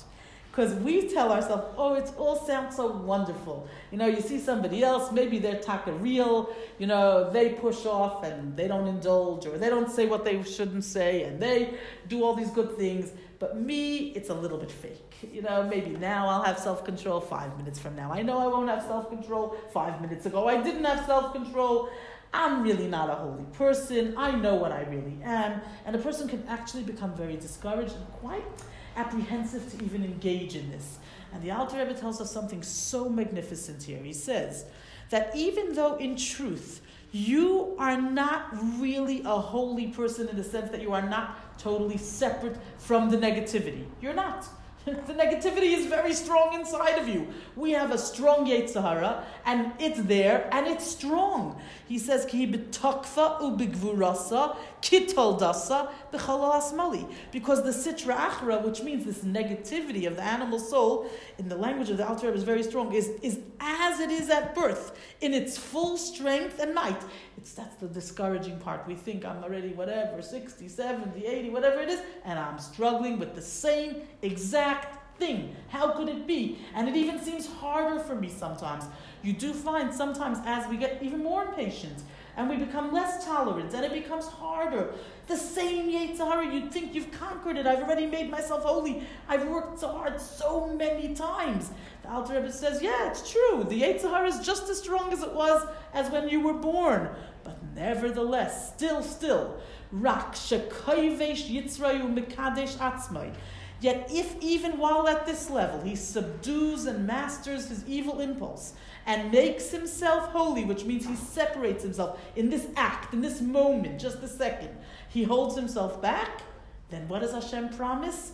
Because we tell ourselves, oh, it all sounds so wonderful. You know, you see somebody else, maybe they're taka real, you know, they push off and they don't indulge, or they don't say what they shouldn't say, and they do all these good things. But me, it's a little bit fake. You know, maybe now I'll have self-control five minutes from now. I know I won't have self-control five minutes ago. I didn't have self-control. I'm really not a holy person. I know what I really am. And a person can actually become very discouraged and quite apprehensive to even engage in this. And the Alter Rebbe tells us something so magnificent here. He says that even though in truth you are not really a holy person in the sense that you are not totally separate from the negativity. You're not. The negativity is very strong inside of you. We have a strong Yetzer Hara, and it's there, and it's strong. He says, Ki b'tokfa u'b'gvurasa, kitoldasa, b'chala asmali. Because the Sitra Achra, which means this negativity of the animal soul, in the language of the Alter Rebbe is very strong, is, is as it is at birth, in its full strength and might. It's, that's the discouraging part. We think I'm already whatever, sixty, seventy, eighty, whatever it is, and I'm struggling with the same exact thing. How could it be? And it even seems harder for me sometimes. You do find sometimes as we get even more impatient and we become less tolerant and it becomes harder. The same Yetzer Hara, you'd think you've conquered it. I've already made myself holy. I've worked so hard so many times. The Alter Rebbe says, yeah, it's true. The Yetzer Hara is just as strong as it was as when you were born. But nevertheless, still, still, Rak shekoivesh yitzrayu mekadesh atzmai. Yet if even while at this level he subdues and masters his evil impulse and makes himself holy, which means he separates himself in this act, in this moment, just a second, he holds himself back, then what does Hashem promise?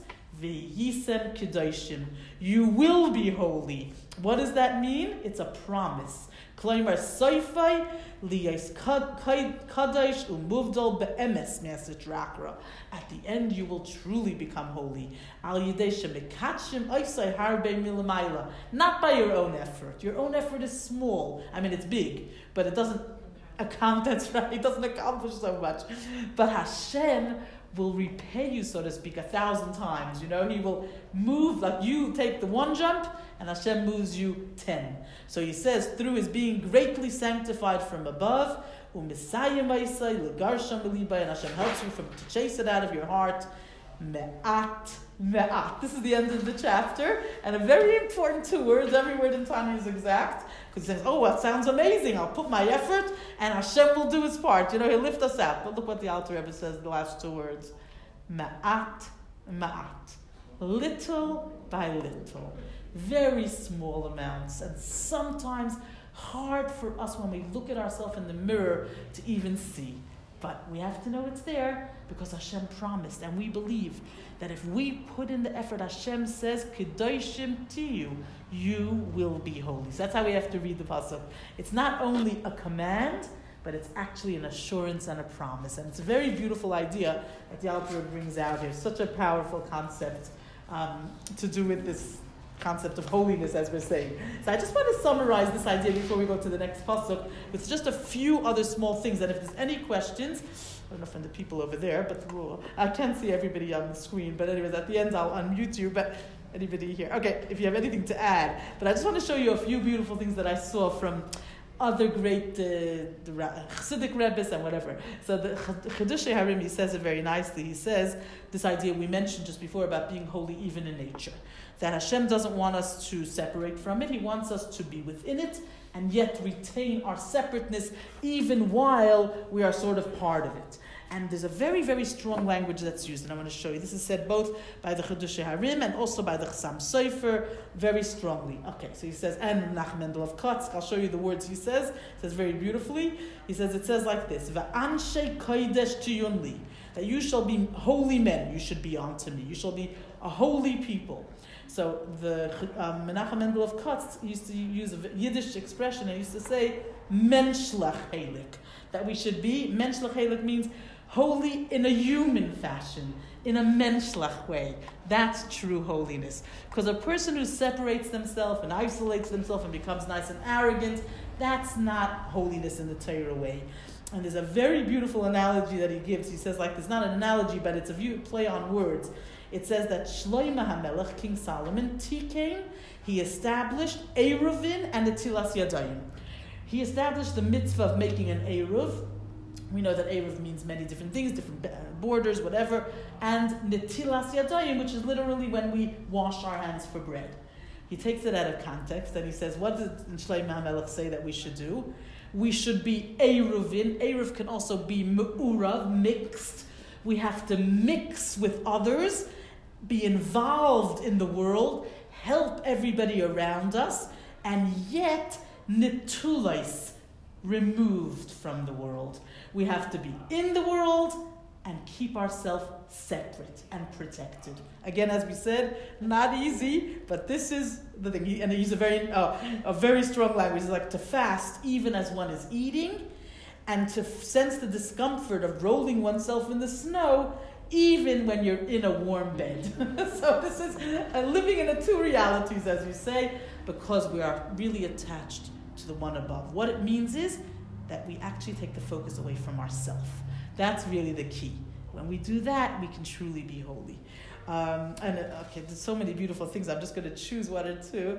V'yisem kedoshim. You will be holy. What does that mean? It's a promise. Klaimar soifai liyais kadosh umuvdal be'emes me'asitra achra. At the end, you will truly become holy. Al yidei shemekatshim oisai harbe milamayla. Not by your own effort. Your own effort is small. I mean, it's big, but it doesn't account. That's right. It doesn't accomplish so much. But Hashem will repay you, so to speak, a thousand times. You know, he will move, like you take the one jump, and Hashem moves you ten. So he says, through his being greatly sanctified from above, and Hashem helps you from to chase it out of your heart. Me'at, me'at. This is the end of the chapter, and a very important two words. Every word in Tanya is exact, because he says, oh, that sounds amazing. I'll put my effort, and Hashem will do his part. You know, he'll lift us out. But look what the Alter Rebbe says, the last two words. Me'at, me'at. Little by little. Very small amounts, and sometimes hard for us when we look at ourselves in the mirror to even see. But we have to know it's there because Hashem promised, and we believe that if we put in the effort, Hashem says, Kedoshim tiyu, you will be holy. So that's how we have to read the pasuk. It's not only a command, but it's actually an assurance and a promise. And it's a very beautiful idea that the Alter brings out here. Such a powerful concept um, to do with this concept of holiness, as we're saying. So I just want to summarize this idea before we go to the next pasuk with just a few other small things. And if there's any questions, I don't know from the people over there, but we'll, I can't see everybody on the screen. But anyways, at the end I'll unmute you. But anybody here? Okay, if you have anything to add. But I just want to show you a few beautiful things that I saw from other great uh, Chassidic Rebbes and whatever. So the Chidushei Harim, he says it very nicely. He says this idea we mentioned just before about being holy even in nature. That Hashem doesn't want us to separate from it. He wants us to be within it and yet retain our separateness even while we are sort of part of it. And there's a very, very strong language that's used, and I'm going to show you. This is said both by the Chidushei Harim and also by the Chassam Sofer, very strongly. Okay, so he says, and Menachem Mendel of Kotsk, I'll show you the words he says. He says very beautifully. He says, it says like this, V'anshe kodesh tiyunli, that you shall be holy men, you should be unto me. You shall be a holy people. So the um, Menachem Mendel of Kotsk used to use a Yiddish expression, and used to say, Menschlach Heilig, that we should be, Menschlach Heilig means holy in a human fashion, in a menschlach way. That's true holiness. Because a person who separates themselves and isolates themselves and becomes nice and arrogant, that's not holiness in the Torah way. And there's a very beautiful analogy that he gives. He says, like, it's not an analogy, but it's a view, play on words. it says that Shlomo HaMelech, King Solomon, Tikain, he established Eruvin and Netilas Yadayim. He established the mitzvah of making an Eruv. We know that Eruv means many different things, different borders, whatever. And Netilas Yadayim, which is literally when we wash our hands for bread. He takes it out of context and he says, what did Shlomo HaMelech say that we should do? We should be Eruvin. Eruv can also be Me'urav, mixed. We have to mix with others, be involved in the world, help everybody around us, and yet Netulais, removed from the world. We have to be in the world and keep ourselves separate and protected. Again, as we said, not easy, but this is the thing. He, and he used a very, uh, a very strong language. It's like to fast even as one is eating, and to f- sense the discomfort of rolling oneself in the snow even when you're in a warm bed. So this is uh, living in the two realities, as you say, because we are really attached to the one above. What it means is that we actually take the focus away from ourselves. That's really the key. When we do that, we can truly be holy. Um, and uh, okay, there's so many beautiful things. I'm just going to choose one or two.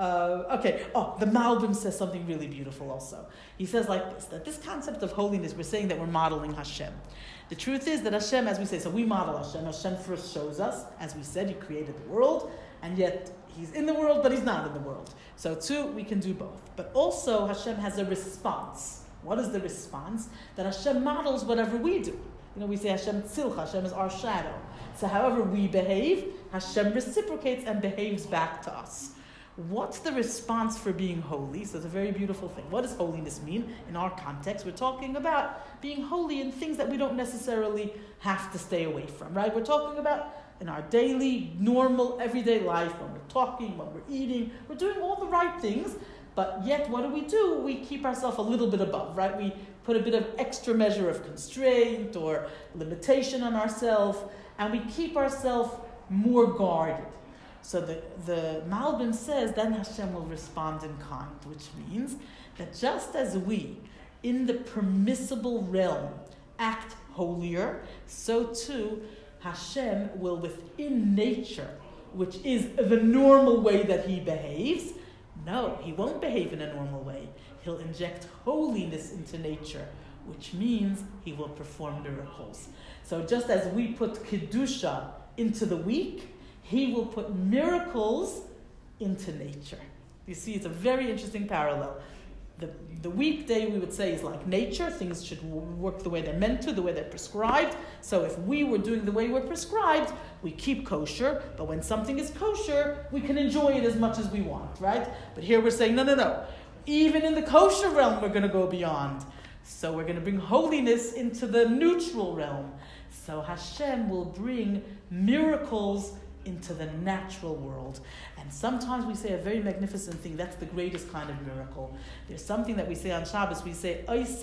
Uh, okay. Oh, the Malbim says something really beautiful also. He says like this, that this concept of holiness, we're saying that we're modeling Hashem. The truth is that Hashem, as we say, so we model Hashem. Hashem first shows us, as we said, He created the world, and yet He's in the world, but He's not in the world. So too, we can do both. But also, Hashem has a response. What is the response? That Hashem models whatever we do. You know, we say Hashem tzilcha, Hashem is our shadow. So however we behave, Hashem reciprocates and behaves back to us. What's the response for being holy? So it's a very beautiful thing. What does holiness mean in our context? We're talking about being holy in things that we don't necessarily have to stay away from, right? We're talking about in our daily, normal, everyday life, when we're talking, when we're eating, we're doing all the right things, but yet what do we do? We keep ourselves a little bit above, right? We put a bit of extra measure of constraint or limitation on ourselves, and we keep ourselves more guarded. So the, the Malbim says, then Hashem will respond in kind, which means that just as we, in the permissible realm, act holier, so too Hashem will within nature, which is the normal way that He behaves. No, He won't behave in a normal way. He'll inject holiness into nature, which means He will perform miracles. So just as we put Kedusha into the week, He will put miracles into nature. You see, it's a very interesting parallel. The, the weekday, we would say, is like nature. Things should work the way they're meant to, the way they're prescribed. So if we were doing the way we're prescribed, we keep kosher. But when something is kosher, we can enjoy it as much as we want, right? But here we're saying, no, no, no. Even in the kosher realm, we're going to go beyond. So we're going to bring holiness into the neutral realm. So Hashem will bring miracles into the natural world. And sometimes we say a very magnificent thing. That's the greatest kind of miracle. There's something that we say on Shabbos. We say, Oise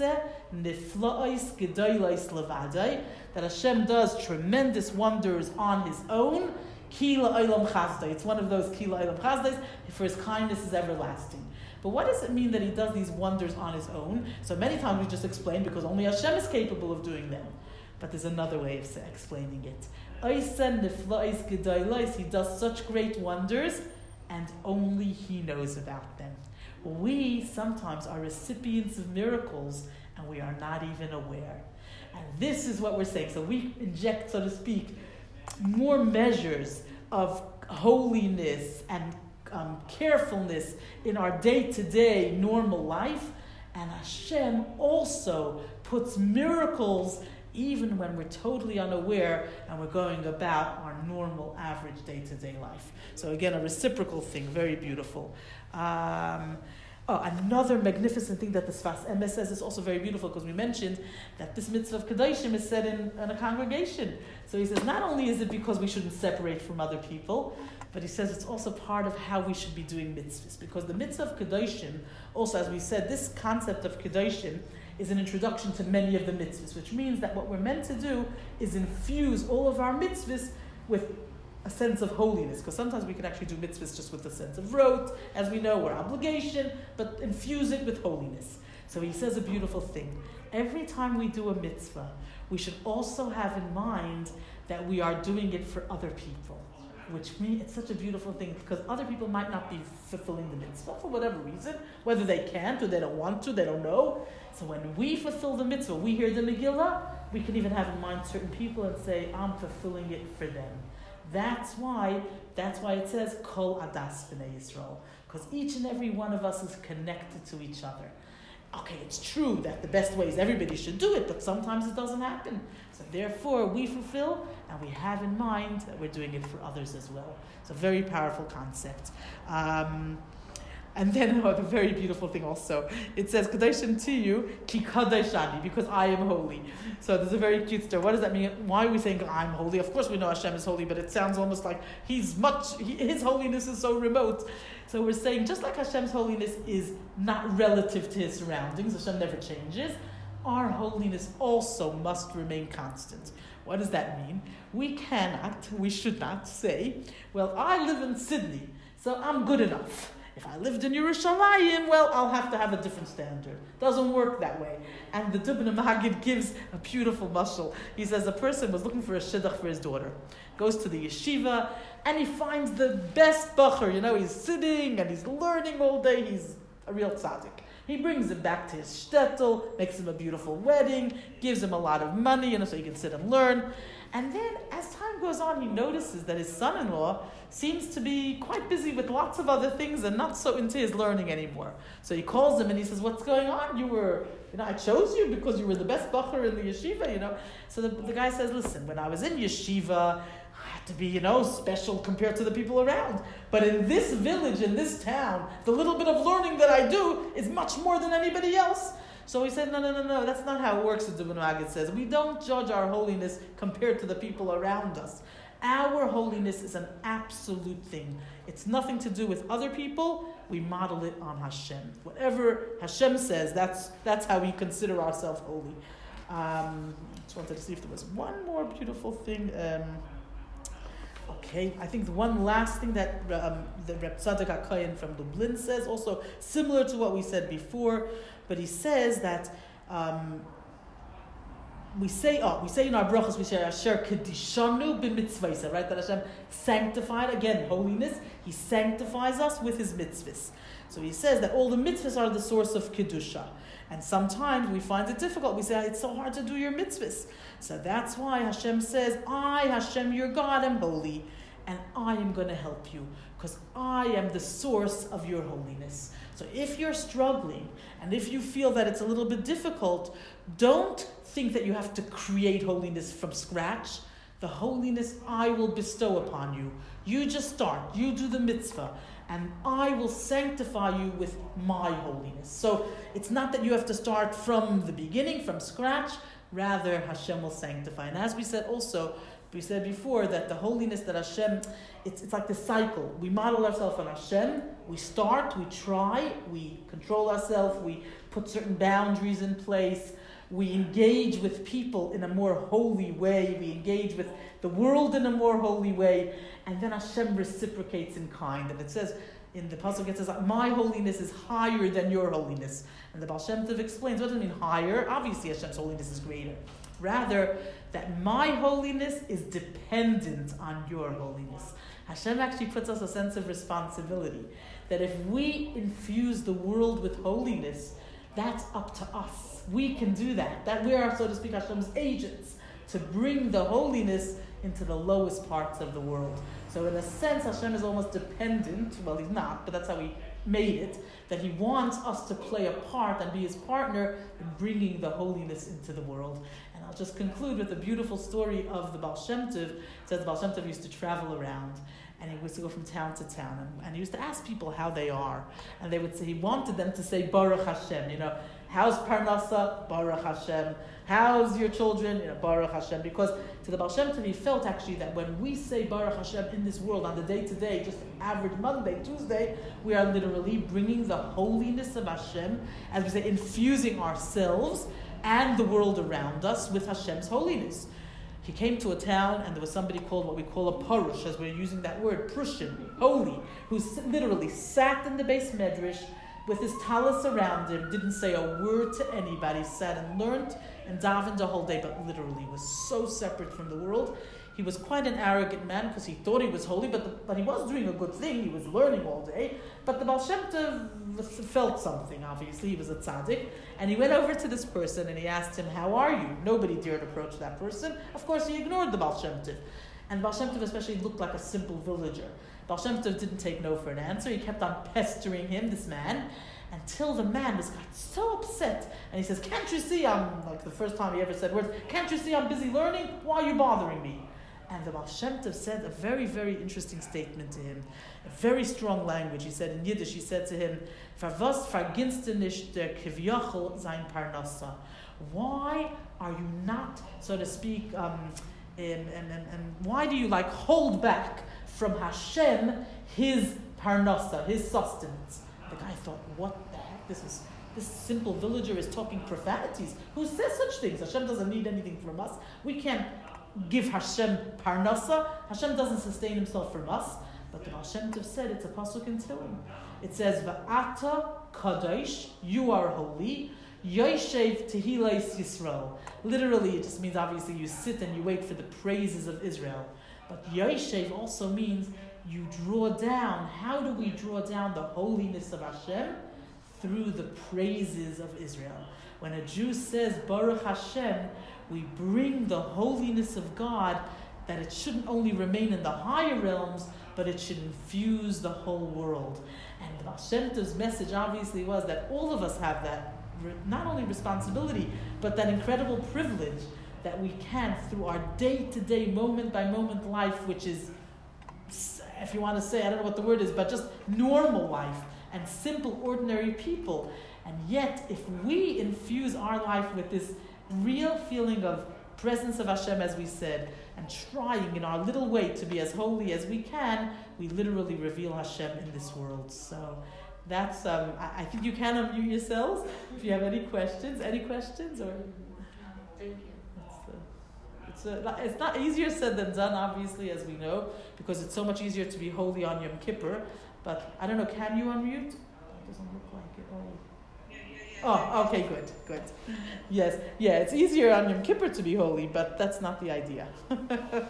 nifla'is gedolos levadai, that Hashem does tremendous wonders on His own. Ki la'olam chazdai. It's one of those ki la'olam chazdai, for His kindness is everlasting. But what does it mean that He does these wonders on His own? So many times we just explain because only Hashem is capable of doing them. But there's another way of explaining it. He does such great wonders, and only He knows about them. We sometimes are recipients of miracles, and we are not even aware. And this is what we're saying. So we inject, so to speak, more measures of holiness and um, carefulness in our day-to-day normal life, and Hashem also puts miracles even when we're totally unaware and we're going about our normal, average day-to-day life. So again, a reciprocal thing, very beautiful. Um, oh, another magnificent thing that the Sfas Emes says is also very beautiful, because we mentioned that this mitzvah of Kedoshim is said in, in a congregation. So he says, not only is it because we shouldn't separate from other people, but he says it's also part of how we should be doing mitzvahs. Because the mitzvah of Kedoshim, also as we said, this concept of Kedoshim is an introduction to many of the mitzvahs, which means that what we're meant to do is infuse all of our mitzvahs with a sense of holiness. Because sometimes we can actually do mitzvahs just with a sense of rote, as we know, or obligation, but infuse it with holiness. So he says a beautiful thing. Every time we do a mitzvah, we should also have in mind that we are doing it for other people. Which means it's such a beautiful thing because other people might not be fulfilling the mitzvah for whatever reason, whether they can't or they don't want to, they don't know. So when we fulfill the mitzvah, we hear the Megillah, we can even have in mind certain people and say, I'm fulfilling it for them. That's why, that's why it says, Kol Adas B'nai Yisrael. Because each and every one of us is connected to each other. Okay, it's true that the best way is everybody should do it, but sometimes it doesn't happen. So therefore, we fulfill, and we have in mind that we're doing it for others as well. It's a very powerful concept. Um, and then, oh, the very beautiful thing also, it says, Kadoshim to you, ki kadoshani, because I am holy. So there's a very cute story. What does that mean? Why are we saying I'm holy? Of course we know Hashem is holy, but it sounds almost like he's much, he, his holiness is so remote. So we're saying, just like Hashem's holiness is not relative to his surroundings, Hashem never changes, our holiness also must remain constant. What does that mean? We cannot, we should not say, well, I live in Sydney, so I'm good enough. If I lived in Yerushalayim, well, I'll have to have a different standard. Doesn't work that way. And the Dubno Maggid gives a beautiful mashal. He says a person was looking for a shidduch for his daughter. Goes to the yeshiva, and he finds the best bacher. You know, he's sitting and he's learning all day. He's a real tzaddik. He brings him back to his shtetl, makes him a beautiful wedding, gives him a lot of money, you know, so he can sit and learn. And then, as time goes on, he notices that his son-in-law seems to be quite busy with lots of other things and not so into his learning anymore. So he calls him and he says, what's going on? You were, you know, I chose you because you were the best bacher in the yeshiva, you know. So the, the guy says, listen, when I was in yeshiva, I had to be, you know, special compared to the people around. But in this village, in this town, the little bit of learning that I do is much more than anybody else. So he said, no, no, no, no, that's not how it works, the Dubno Maggid says. We don't judge our holiness compared to the people around us. Our holiness is an absolute thing. It's nothing to do with other people. We model it on Hashem. Whatever Hashem says, that's that's how we consider ourselves holy. Um, just wanted to see if there was one more beautiful thing. Um, okay, I think the one last thing that um, the Reb Tzadok HaKohen from Lublin says, also similar to what we said before, but he says that um, we say, oh, we say in our brachos, we say Asher Kedishanu b'mitzvaysa, right? That Hashem sanctified, again, holiness. He sanctifies us with his mitzvahs. So he says that all the mitzvahs are the source of kedusha, and sometimes we find it difficult. We say it's so hard to do your mitzvahs. So that's why Hashem says, I, Hashem, your God, am holy, and I am going to help you because I am the source of your holiness. So if you're struggling and if you feel that it's a little bit difficult, don't think that you have to create holiness from scratch. The holiness I will bestow upon you. You just start. You do the mitzvah. And I will sanctify you with my holiness. So it's not that you have to start from the beginning, from scratch. Rather, Hashem will sanctify. And as we said also, we said before that the holiness that Hashem, it's, it's like the cycle. We model ourselves on Hashem. We start, we try, we control ourselves, we put certain boundaries in place. We engage with people in a more holy way. We engage with the world in a more holy way. And then Hashem reciprocates in kind. And it says, in the Pasuk, it says, my holiness is higher than your holiness. And the Baal Shem Tov explains, what does it mean higher? Obviously Hashem's holiness is greater. Rather, that my holiness is dependent on your holiness. Hashem actually puts us a sense of responsibility. That if we infuse the world with holiness, that's up to us. We can do that. That we are, so to speak, Hashem's agents to bring the holiness into the lowest parts of the world. So in a sense, Hashem is almost dependent, well, he's not, but that's how he made it, that he wants us to play a part and be his partner in bringing the holiness into the world. And I'll just conclude with a beautiful story of the Baal Shem Tov. It says the Baal Shem Tov used to travel around, and he used to go from town to town, and, and he used to ask people how they are. And they would say, he wanted them to say, Baruch Hashem, you know, how's Parnasa? Baruch Hashem. How's your children? You know, Baruch Hashem. Because to the Baal Shem Tov, he felt actually that when we say Baruch Hashem in this world on the day-to-day, just average Monday, Tuesday, we are literally bringing the holiness of Hashem, as we say, infusing ourselves and the world around us with Hashem's holiness. He came to a town and there was somebody called what we call a Parush, as we're using that word, Prushim, holy, who literally sat in the base medrash with his talis around him, didn't say a word to anybody, sat and learned and davened the whole day, but literally was so separate from the world. He was quite an arrogant man because he thought he was holy, but the, but he was doing a good thing. He was learning all day. But the Baal Shem Tov felt something, obviously. He was a tzaddik. And he went over to this person and he asked him, how are you? Nobody dared approach that person. Of course, he ignored the Baal Shem Tov. And Baal Shem Tov especially looked like a simple villager. Baal Shem Tov didn't take no for an answer. He kept on pestering him, this man, until the man was got so upset. And he says, can't you see I'm, like the first time he ever said words, can't you see I'm busy learning? Why are you bothering me? And the Baal Shem Tov said a very, very interesting statement to him. A very strong language. He said in Yiddish, he said to him, "Verwas verginst du nicht der Kivyochel sein Parnassa?" Why are you not, so to speak, um, and, and, and, and why do you like hold back from Hashem his Parnassa, his sustenance? The guy thought, what the heck? This is this simple villager is talking profanities. Who says such things? Hashem doesn't need anything from us. We can't give Hashem Parnassa. Hashem doesn't sustain himself from us. But the Baal Shem Tov said, it's a pasuk in Tehillim. It says, Va'ata kadosh, you are holy. Yoshev tehilais Yisrael. Literally, it just means obviously you sit and you wait for the praises of Israel. But Yoshev also means you draw down. How do we draw down the holiness of Hashem? Through the praises of Israel. When a Jew says Baruch Hashem, we bring the holiness of God, that it shouldn't only remain in the higher realms, but it should infuse the whole world. And the Baal Shem Tov's message obviously was that all of us have that, not only responsibility, but that incredible privilege that we can, through our day-to-day, moment-by-moment life, which is, if you want to say, I don't know what the word is, but just normal life and simple, ordinary people. And yet, if we infuse our life with this real feeling of presence of Hashem, as we said, and trying in our little way to be as holy as we can, we literally reveal Hashem in this world. So that's, um, I, I think you can unmute yourselves if you have any questions. Any questions? Or Thank you. It's, a, it's, a, it's not easier said than done, obviously, as we know, because it's so much easier to be holy on Yom Kippur. But I don't know, can you unmute? It doesn't look like it. Oh. Oh, okay, good, good. Yes, yeah, it's easier on Yom Kippur to be holy, but that's not the idea. Okay. Where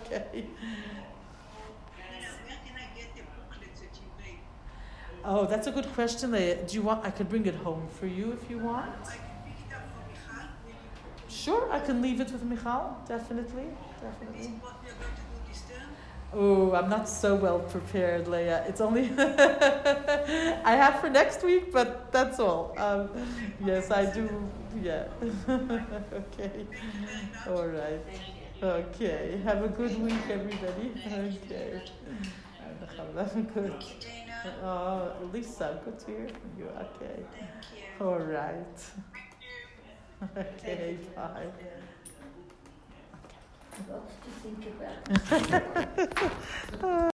can I get the booklets that you made? Oh, that's a good question. Do you want? I could bring it home for you if you want. I can pick it up for Michal. Sure, I can leave it with Michal. Definitely, definitely. Is what we are going to do this term? Oh, I'm not so well prepared, Leah. It's only I have for next week, but that's all. Um, yes, I do. Yeah. Okay. All right. Okay. Have a good week, everybody. Okay. Good. Oh, Lisa, good to hear from you. Okay. Thank you. All right. Okay. Bye. Lots to think about.